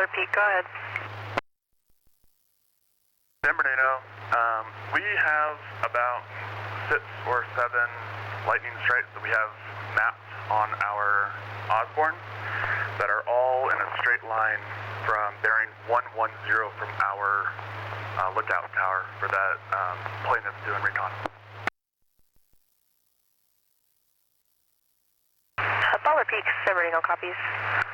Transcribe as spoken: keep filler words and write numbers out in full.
Peak, go ahead. San Bernardino, um, we have about six or seven lightning strikes that we have mapped on our Osborne that are all in a straight line from bearing one one zero from our uh, lookout tower for that um, plane that's doing recon. Apollo Peak, San Bernardino copies.